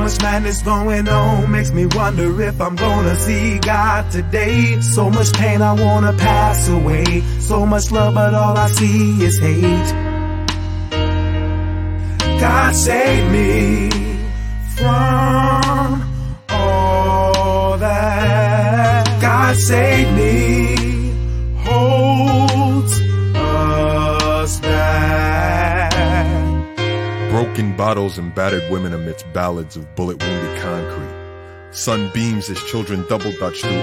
much madness going on, makes me wonder if I'm gonna see God today. So much pain, I wanna pass away. So much love, but all I see is hate. God save me from all that. God save me, holds us back. Broken bottles and battered women amidst ballads of bullet-wounded concrete. Sun beams as children double-dutch through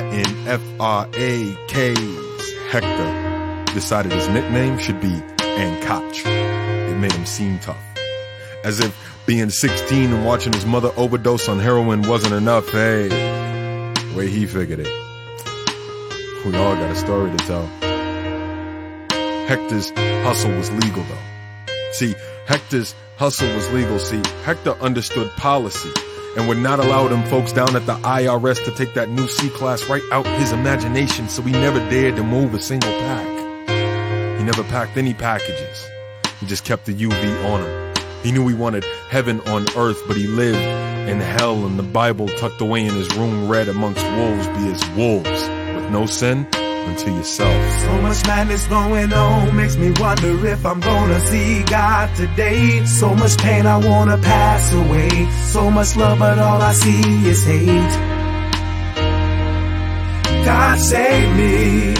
INFRAKs. Hector decided his nickname should be Ankach. It made him seem tough. As if being 16 and watching his mother overdose on heroin wasn't enough. Hey, the way he figured it. We all got a story to tell. Hector's hustle was legal though. See, Hector's hustle was legal. See, Hector understood policy and would not allow them folks down at the IRS to take that new C-Class right out his imagination, so he never dared to move a single pack. He never packed any packages. He just kept the UV on him. He knew he wanted heaven on earth, but he lived in hell, and the Bible tucked away in his room read, amongst wolves be as wolves, with no sin unto yourself. So much madness going on, makes me wonder if I'm gonna see God today. So much pain, I wanna pass away. So much love, but all I see is hate. God save me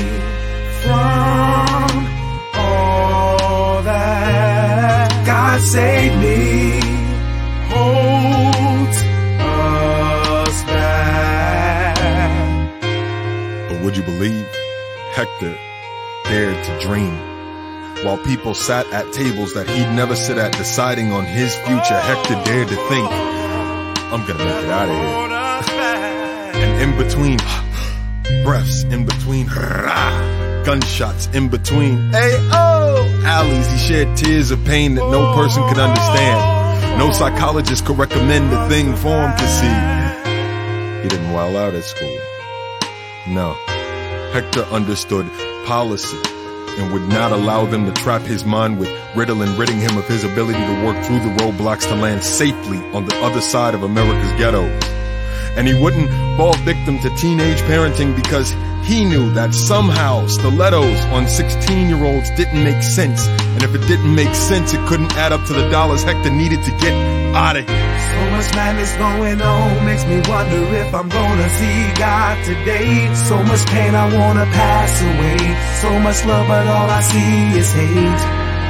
from all that. God save me, holds us back. But would you believe? Hector dared to dream. While people sat at tables that he'd never sit at deciding on his future, Hector dared to think, I'm gonna make it out of here. And in between breaths, in between gunshots, in between alleys, he shed tears of pain that no person could understand. No psychologist could recommend a thing for him to see. He didn't wild out at school. No. Hector understood policy and would not allow them to trap his mind with riddle and ridding him of his ability to work through the roadblocks to land safely on the other side of America's ghettos. And he wouldn't fall victim to teenage parenting because he knew that somehow stilettos on 16-year-olds didn't make sense. And if it didn't make sense, it couldn't add up to the dollars Hector needed to get out of here. So much madness going on, makes me wonder if I'm gonna see God today. So much pain, I wanna pass away. So much love, but all I see is hate.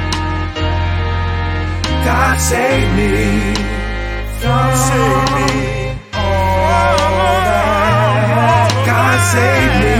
God save me from all that. God save me,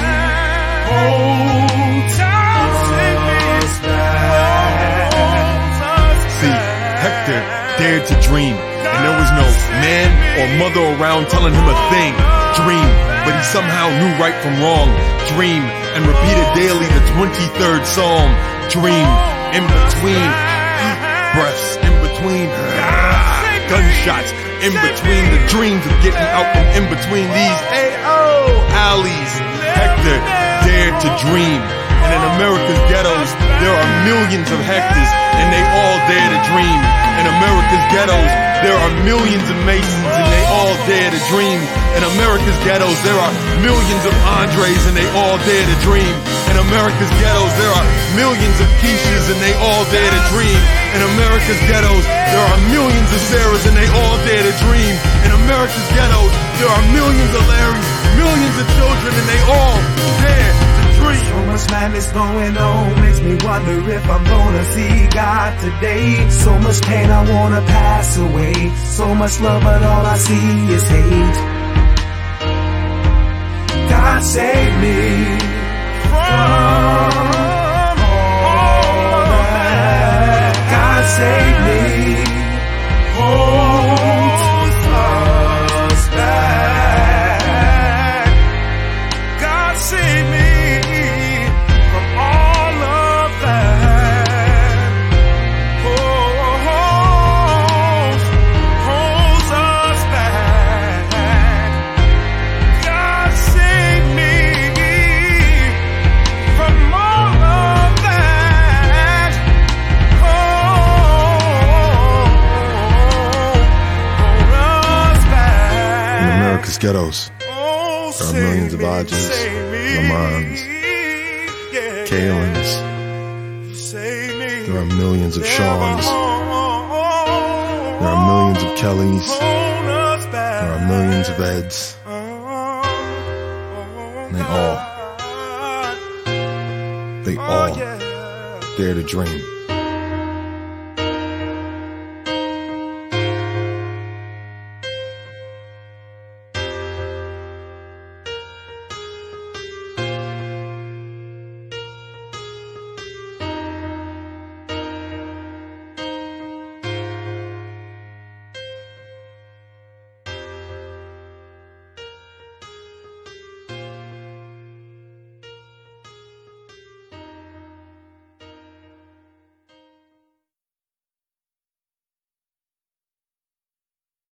holds us back. See, Hector dared to dream, and there was no man or mother around telling him a thing. Dream, but he somehow knew right from wrong. Dream, and repeated daily the 23rd Psalm. Dream, in between breaths, in between gunshots, in between the dreams of getting out from in between these alleys. Hector dared to dream. And in America's ghettos, there are millions of Hectors, and they all dare to dream. In America's ghettos, there are millions of Masons, and they all dare to dream. In America's ghettos, there are millions of Andres, and they all dare to dream. In America's ghettos, there are millions of Keishas, and they all dare to dream. In America's ghettos, there are millions of Sarahs, and they all dare to dream. In America's ghettos, there are millions of Larrys, millions of children, and they all dare to dream. So much madness going on, makes me wonder if I'm gonna see God today. So much pain, I wanna pass away. So much love, but all I see is hate. God save me from all that. God save me, holds us back. God save me from all of that. Holds us back. God save me from all of that. Los Ghettos. There are millions of Odges, Lamons, Kalins. There are millions of Shawns. There are millions of Kellys. There are millions of Eds. And they all dare to dream.